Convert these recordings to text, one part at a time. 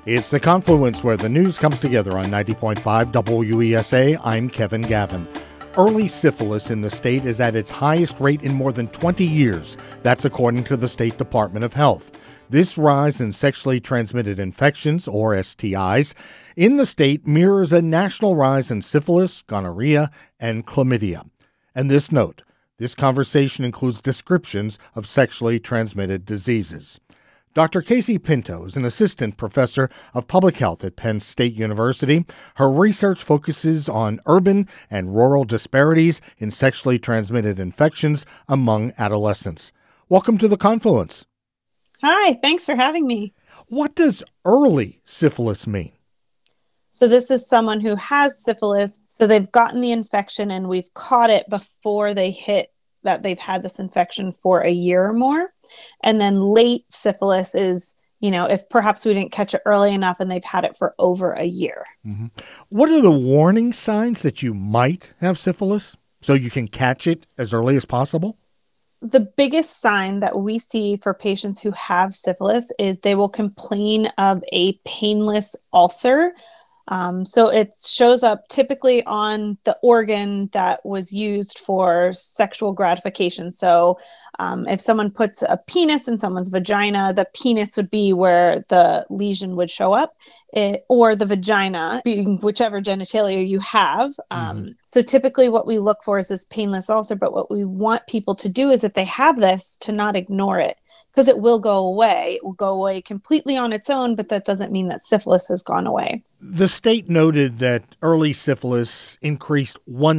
It's The Confluence, where the news comes together on 90.5 WESA. I'm Kevin Gavin. Early syphilis in the state is at its highest rate in more than 20 years. That's according to the State Department of Health. This rise in sexually transmitted infections, or STIs, in the state mirrors a national rise in syphilis, gonorrhea, and chlamydia. And this note, this conversation includes descriptions of sexually transmitted diseases. Dr. Casey Pinto is an assistant professor of public health at Penn State University. Her research focuses on urban and rural disparities in sexually transmitted infections among adolescents. Welcome to The Confluence. Hi, thanks for having me. What does early syphilis mean? So this is someone who has syphilis, so they've gotten the infection and we've caught it before they hit that they've had this infection for a year or more. And then late syphilis is, if perhaps we didn't catch it early enough and they've had it for over a year. Mm-hmm. What are the warning signs that you might have syphilis so you can catch it as early as possible? The biggest sign that we see for patients who have syphilis is they will complain of a painless ulcer. So it shows up typically on the organ that was used for sexual gratification. So if someone puts a penis in someone's vagina, the penis would be where the lesion would show up, or the vagina, being whichever genitalia you have. So typically what we look for is this painless ulcer, but what we want people to do is if they have this, to not ignore it. Because it will go away. It will go away completely on its own, but that doesn't mean that syphilis has gone away. The state noted that early syphilis increased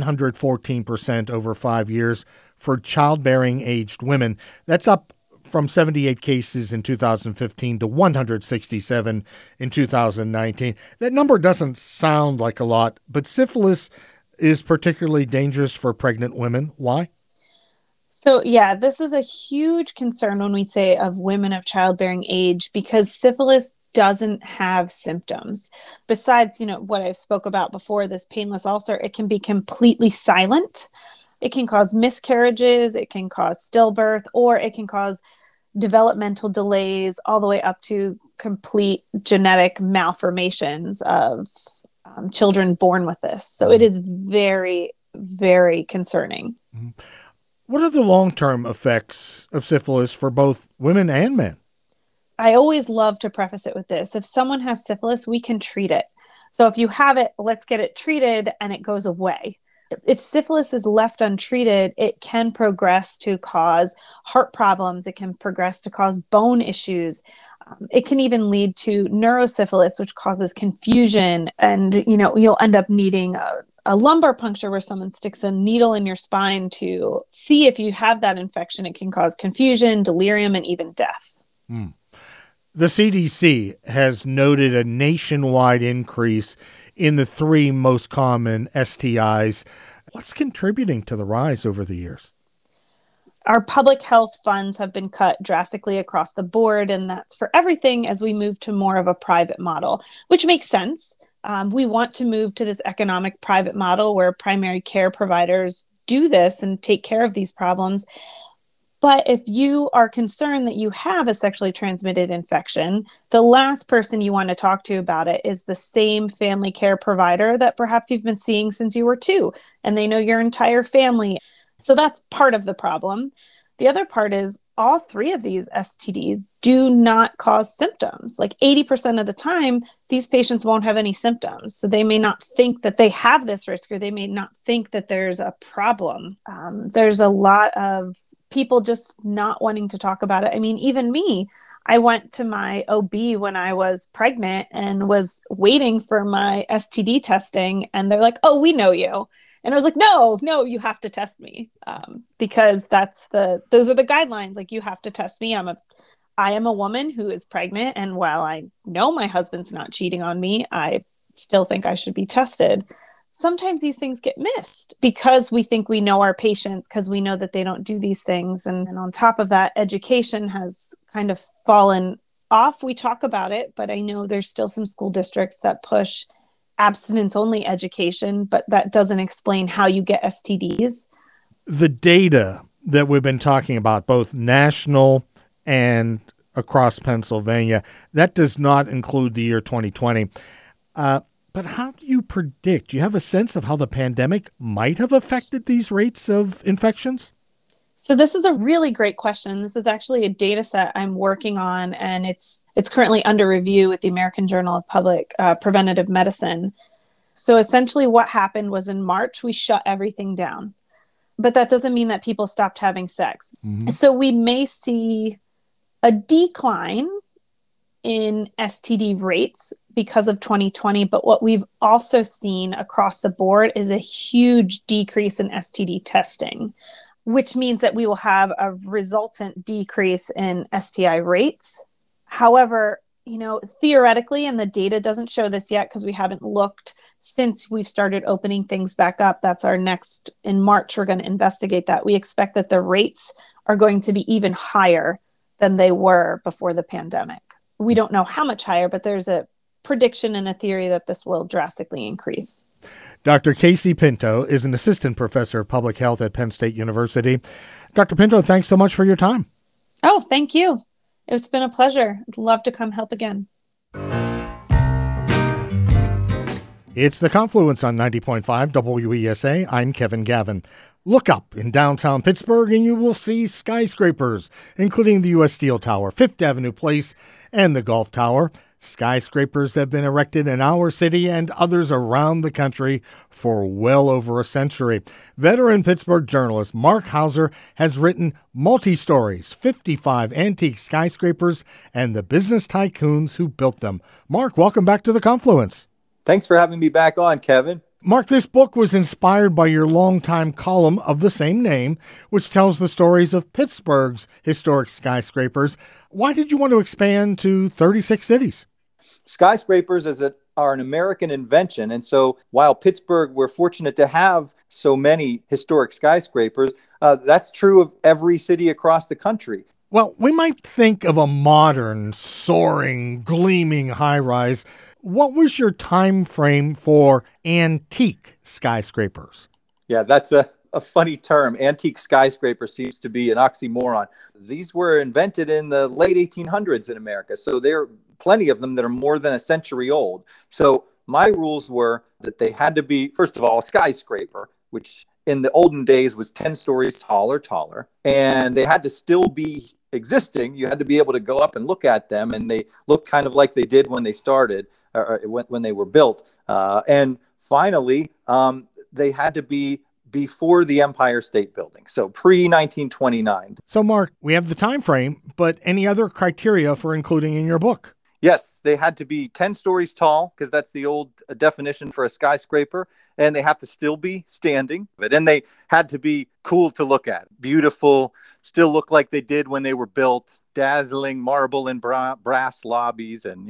114% over 5 years for childbearing aged women. That's up from 78 cases in 2015 to 167 in 2019. That number doesn't sound like a lot, but syphilis is particularly dangerous for pregnant women. Why? So yeah, this is a huge concern when we say of women of childbearing age, because syphilis doesn't have symptoms. Besides, what I spoke about before, this painless ulcer, it can be completely silent. It can cause miscarriages, it can cause stillbirth, or it can cause developmental delays all the way up to complete genetic malformations of children born with this. So it is very, very concerning. Mm-hmm. What are the long-term effects of syphilis for both women and men? I always love to preface it with this. If someone has syphilis, we can treat it. So if you have it, let's get it treated and it goes away. If syphilis is left untreated, it can progress to cause heart problems. It can progress to cause bone issues. It can even lead to neurosyphilis, which causes confusion. And, you'll end up needing a lumbar puncture where someone sticks a needle in your spine to see if you have that infection. It can cause confusion, delirium, and even death. The CDC has noted a nationwide increase in the 3 most common STIs. What's contributing to the rise over the years? Our public health funds have been cut drastically across the board, and that's for everything as we move to more of a private model, which makes sense. We want to move to this economic private model where primary care providers do this and take care of these problems. But if you are concerned that you have a sexually transmitted infection, the last person you want to talk to about it is the same family care provider that perhaps you've been seeing since you were 2, and they know your entire family. So that's part of the problem. The other part is all 3 of these STDs do not cause symptoms. Like 80% of the time, these patients won't have any symptoms. So they may not think that they have this risk, or they may not think that there's a problem. There's a lot of people just not wanting to talk about it. I mean, even me, I went to my OB when I was pregnant and was waiting for my STD testing. And they're like, "Oh, we know you." And I was like, no, you have to test me, because those are the guidelines. Like, you have to test me. I am a woman who is pregnant. And while I know my husband's not cheating on me, I still think I should be tested. Sometimes these things get missed because we think we know our patients, because we know that they don't do these things. And on top of that, education has kind of fallen off. We talk about it, but I know there's still some school districts that push abstinence-only education, but that doesn't explain how you get STDs. The data that we've been talking about, both national and across Pennsylvania. That does not include the year 2020. But how do you predict? Do you have a sense of how the pandemic might have affected these rates of infections? So this is a really great question. This is actually a data set I'm working on, and it's currently under review with the American Journal of Public Preventative Medicine. So essentially what happened was in March, we shut everything down. But that doesn't mean that people stopped having sex. Mm-hmm. So we may see a decline in STD rates because of 2020. But what we've also seen across the board is a huge decrease in STD testing, which means that we will have a resultant decrease in STI rates. However, theoretically, and the data doesn't show this yet because we haven't looked since we've started opening things back up. That's our next, in March, we're going to investigate that. We expect that the rates are going to be even higher than they were before the pandemic. We don't know how much higher, but there's a prediction and a theory that this will drastically increase. Dr. Casey Pinto is an assistant professor of public health at Penn State University. Dr. Pinto, thanks so much for your time. Oh, thank you. It's been a pleasure. I'd love to come help again. It's The Confluence on 90.5 WESA. I'm Kevin Gavin. Look up in downtown Pittsburgh and you will see skyscrapers, including the U.S. Steel Tower, Fifth Avenue Place, and the Gulf Tower. Skyscrapers have been erected in our city and others around the country for well over a century. Veteran Pittsburgh journalist Mark Hauser has written multi-stories, 55 antique skyscrapers, and the business tycoons who built them. Mark, welcome back to The Confluence. Thanks for having me back on, Kevin. Mark, this book was inspired by your longtime column of the same name, which tells the stories of Pittsburgh's historic skyscrapers. Why did you want to expand to 36 cities? Skyscrapers are an American invention. And so while Pittsburgh, we're fortunate to have so many historic skyscrapers, that's true of every city across the country. Well, we might think of a modern, soaring, gleaming high-rise. What was your time frame for antique skyscrapers? Yeah, that's a funny term. Antique skyscraper seems to be an oxymoron. These were invented in the late 1800s in America, so there are plenty of them that are more than a century old. So my rules were that they had to be, first of all, a skyscraper, which in the olden days was 10 stories tall or taller, and they had to still be existing. You had to be able to go up and look at them, and they looked kind of like they did when they started, or when they were built. And finally, they had to be before the Empire State Building, so pre-1929. So, Mark, we have the time frame, but any other criteria for including in your book? Yes, they had to be 10 stories tall, because that's the old definition for a skyscraper, and they have to still be standing. And they had to be cool to look at, beautiful, still look like they did when they were built, dazzling marble and brass lobbies, and,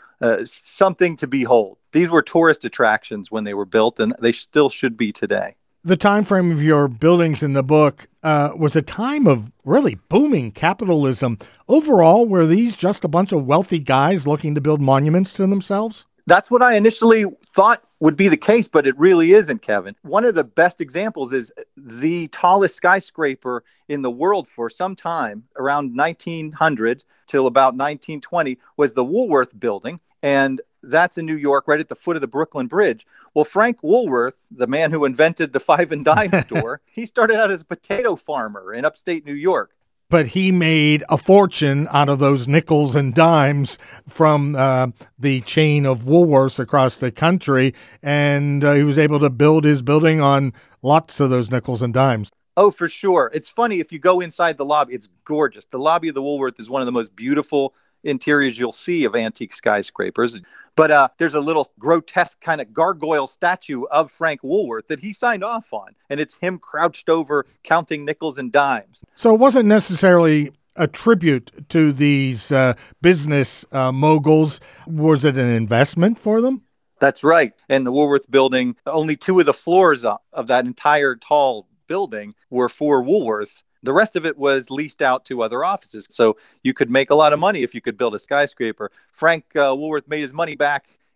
something to behold. These were tourist attractions when they were built, and they still should be today. The time frame of your buildings in the book was a time of really booming capitalism. Overall, were these just a bunch of wealthy guys looking to build monuments to themselves? That's what I initially thought would be the case, but it really isn't, Kevin. One of the best examples is the tallest skyscraper in the world for some time, around 1900 till about 1920, was the Woolworth Building. And that's in New York, right at the foot of the Brooklyn Bridge. Well, Frank Woolworth, the man who invented the five and dime store, he started out as a potato farmer in upstate New York. But he made a fortune out of those nickels and dimes from the chain of Woolworths across the country, and he was able to build his building on lots of those nickels and dimes. Oh, for sure. It's funny, if you go inside the lobby, it's gorgeous. The lobby of the Woolworth is one of the most beautiful interiors you'll see of antique skyscrapers. But there's a little grotesque kind of gargoyle statue of Frank Woolworth that he signed off on. And it's him crouched over counting nickels and dimes. So it wasn't necessarily a tribute to these business moguls. Was it an investment for them? That's right. And the Woolworth Building, only 2 of the floors of that entire tall building were for Woolworth. The rest of it was leased out to other offices. So you could make a lot of money if you could build a skyscraper. Frank Woolworth made his money back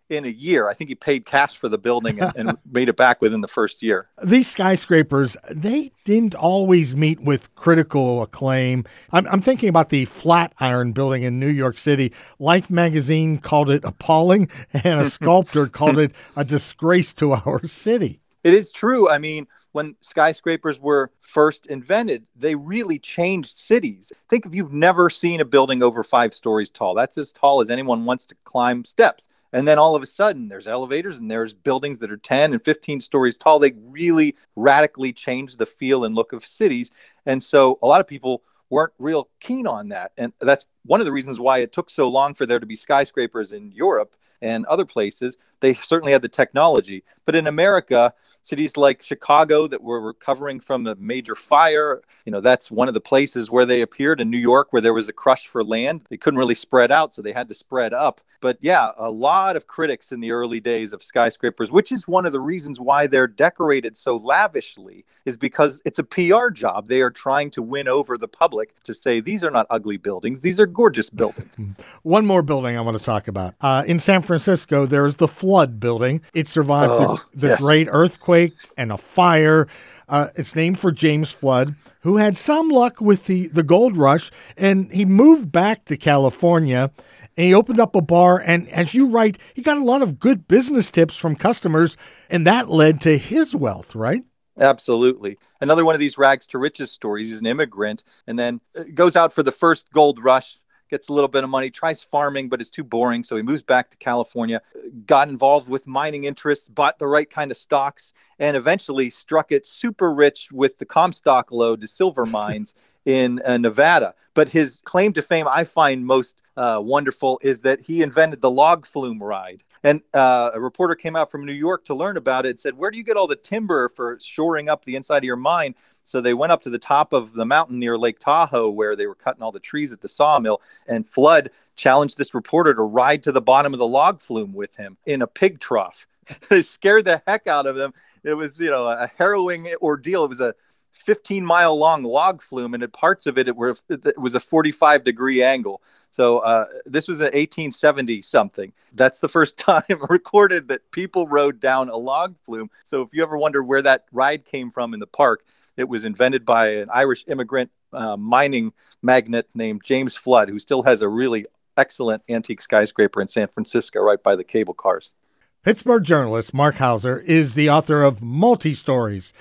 in a year. I think he paid cash for the building and made it back within the first year. These skyscrapers, they didn't always meet with critical acclaim. I'm thinking about the Flatiron Building in New York City. Life magazine called it appalling, and a sculptor called it a disgrace to our city. It is true. I mean, when skyscrapers were first invented, they really changed cities. Think if you've never seen a building over 5 stories tall. That's as tall as anyone wants to climb steps. And then all of a sudden, there's elevators and there's buildings that are 10 and 15 stories tall. They really radically changed the feel and look of cities. And so a lot of people weren't real keen on that. And that's one of the reasons why it took so long for there to be skyscrapers in Europe and other places. They certainly had the technology. But in America, cities like Chicago that were recovering from a major fire, that's one of the places where they appeared. In New York, where there was a crush for land, they couldn't really spread out, so they had to spread up. But yeah, a lot of critics in the early days of skyscrapers, which is one of the reasons why they're decorated so lavishly, is because it's a PR job. They are trying to win over the public to say, these are not ugly buildings, these are gorgeous buildings. One more building I want to talk about. In San Francisco, there is the Flood Building. It survived the Great Earthquake and a fire. It's named for James Flood, who had some luck with the gold rush, and he moved back to California, and he opened up a bar, and as you write, he got a lot of good business tips from customers, and that led to his wealth, right? Absolutely. Another one of these rags to riches stories. He's an immigrant, and then goes out for the first gold rush, gets a little bit of money, tries farming, but it's too boring. So he moves back to California, got involved with mining interests, bought the right kind of stocks, and eventually struck it super rich with the Comstock lode to silver mines in Nevada. But his claim to fame, I find most wonderful, is that he invented the log flume ride. And a reporter came out from New York to learn about it and said, where do you get all the timber for shoring up the inside of your mine? So they went up to the top of the mountain near Lake Tahoe, where they were cutting all the trees at the sawmill. And Flood challenged this reporter to ride to the bottom of the log flume with him in a pig trough. They scared the heck out of them. It was, a harrowing ordeal. It was a 15-mile long log flume, and at parts of it was a 45-degree angle. So this was in 1870 something. That's the first time recorded that people rode down a log flume. So if you ever wonder where that ride came from in the park, it was invented by an Irish immigrant mining magnate named James Flood, who still has a really excellent antique skyscraper in San Francisco right by the cable cars. Pittsburgh journalist Mark Hauser is the author of Multi-Stories,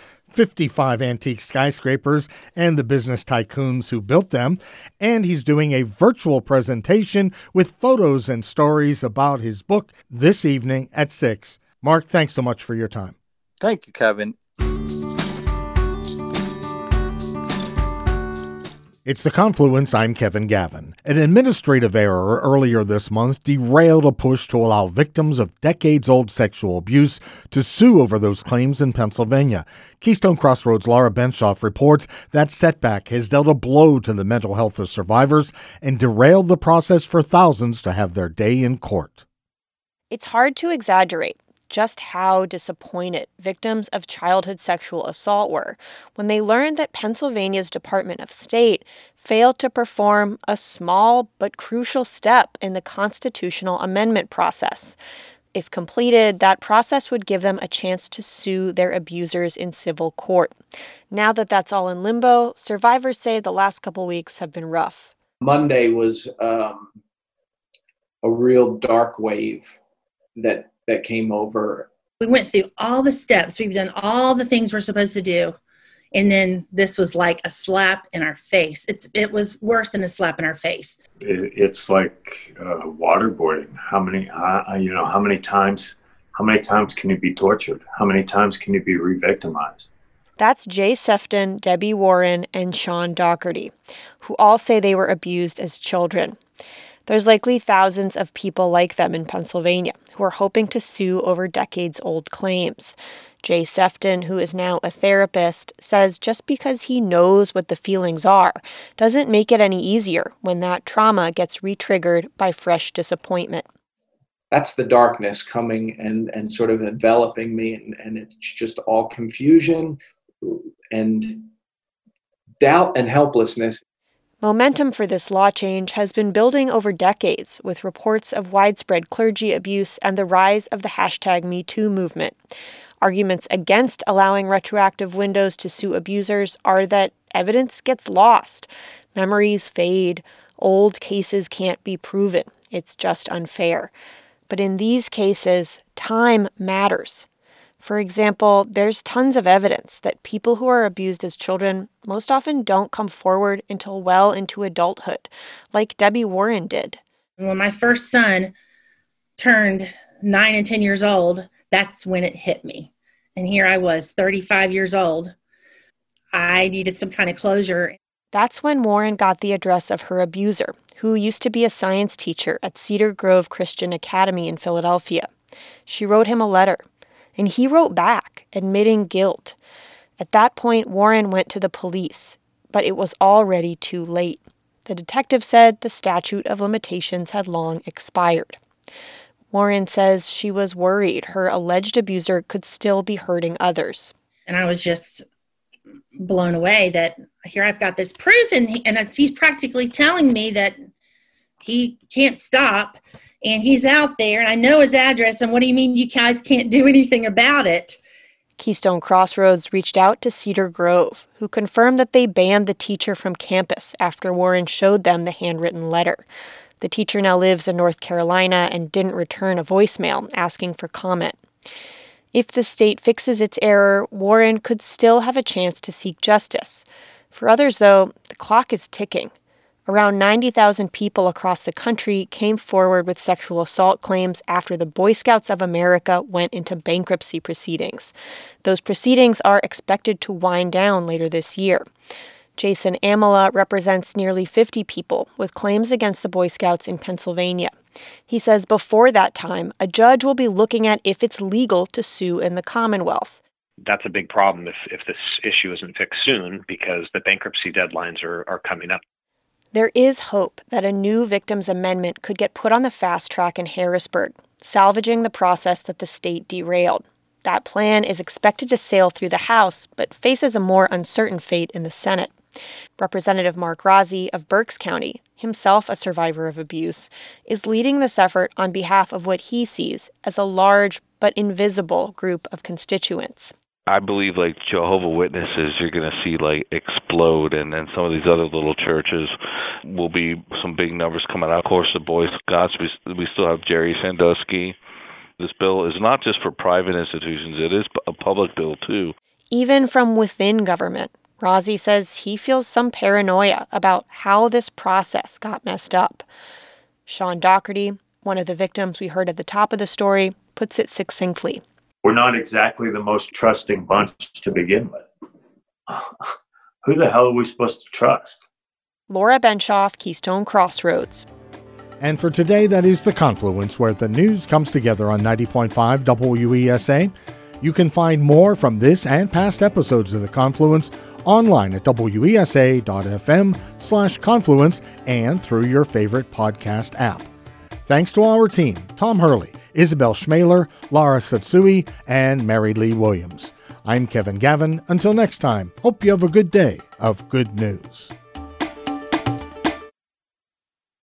55 Antique Skyscrapers and the Business Tycoons Who Built Them, and he's doing a virtual presentation with photos and stories about his book this evening at 6. Mark, thanks so much for your time. Thank you, Kevin. It's The Confluence. I'm Kevin Gavin. An administrative error earlier this month derailed a push to allow victims of decades-old sexual abuse to sue over those claims in Pennsylvania. Keystone Crossroads' Laura Benshoff reports that setback has dealt a blow to the mental health of survivors and derailed the process for thousands to have their day in court. It's hard to exaggerate just how disappointed victims of childhood sexual assault were when they learned that Pennsylvania's Department of State failed to perform a small but crucial step in the constitutional amendment process. If completed, that process would give them a chance to sue their abusers in civil court. Now that that's all in limbo, survivors say the last couple weeks have been rough. Monday was a real dark wave that came over. We went through all the steps. We've done all the things we're supposed to do. And then this was like a slap in our face. It was worse than a slap in our face. It's like waterboarding. How many times can you be tortured? How many times can you be re-victimized? That's Jay Sefton, Debbie Warren, and Sean Dougherty, who all say they were abused as children. There's likely thousands of people like them in Pennsylvania who are hoping to sue over decades-old claims. Jay Sefton, who is now a therapist, says just because he knows what the feelings are doesn't make it any easier when that trauma gets re-triggered by fresh disappointment. That's the darkness coming and sort of enveloping me, and it's just all confusion and doubt and helplessness. Momentum for this law change has been building over decades, with reports of widespread clergy abuse and the rise of the #MeToo movement. Arguments against allowing retroactive windows to sue abusers are that evidence gets lost, memories fade, old cases can't be proven. It's just unfair. But in these cases, time matters. For example, there's tons of evidence that people who are abused as children most often don't come forward until well into adulthood, like Debbie Warren did. When my first son turned 9 and 10 years old, that's when it hit me. And here I was, 35 years old. I needed some kind of closure. That's when Warren got the address of her abuser, who used to be a science teacher at Cedar Grove Christian Academy in Philadelphia. She wrote him a letter, and he wrote back, admitting guilt. At that point, Warren went to the police, but it was already too late. The detective said the statute of limitations had long expired. Warren says she was worried her alleged abuser could still be hurting others. And I was just blown away that here I've got this proof, and he's practically telling me that he can't stop, and he's out there, and I know his address, and what do you mean you guys can't do anything about it? Keystone Crossroads reached out to Cedar Grove, who confirmed that they banned the teacher from campus after Warren showed them the handwritten letter. The teacher now lives in North Carolina and didn't return a voicemail asking for comment. If the state fixes its error, Warren could still have a chance to seek justice. For others, though, the clock is ticking. Around 90,000 people across the country came forward with sexual assault claims after the Boy Scouts of America went into bankruptcy proceedings. Those proceedings are expected to wind down later this year. Jason Amala represents nearly 50 people with claims against the Boy Scouts in Pennsylvania. He says before that time, a judge will be looking at if it's legal to sue in the Commonwealth. That's a big problem if this issue isn't fixed soon, because the bankruptcy deadlines are coming up. There is hope that a new victims amendment could get put on the fast track in Harrisburg, salvaging the process that the state derailed. That plan is expected to sail through the House, but faces a more uncertain fate in the Senate. Representative Mark Rozzi of Berks County, himself a survivor of abuse, is leading this effort on behalf of what he sees as a large but invisible group of constituents. I believe like Jehovah's Witnesses, you're going to see like explode, and then some of these other little churches will be some big numbers coming out. Of course, the Boy Scouts, we still have Jerry Sandusky. This bill is not just for private institutions, it is a public bill too. Even from within government, Rozzi says he feels some paranoia about how this process got messed up. Sean Doherty, one of the victims we heard at the top of the story, puts it succinctly. We're not exactly the most trusting bunch to begin with. Who the hell are we supposed to trust? Laura Benshoff, Keystone Crossroads. And for today, that is The Confluence, where the news comes together on 90.5 WESA. You can find more from this and past episodes of The Confluence online at wesa.fm/confluence and through your favorite podcast app. Thanks to our team, Tom Hurley, Isabel Schmaler, Lara Satsui, and Mary Lee Williams. I'm Kevin Gavin. Until next time, hope you have a good day of good news.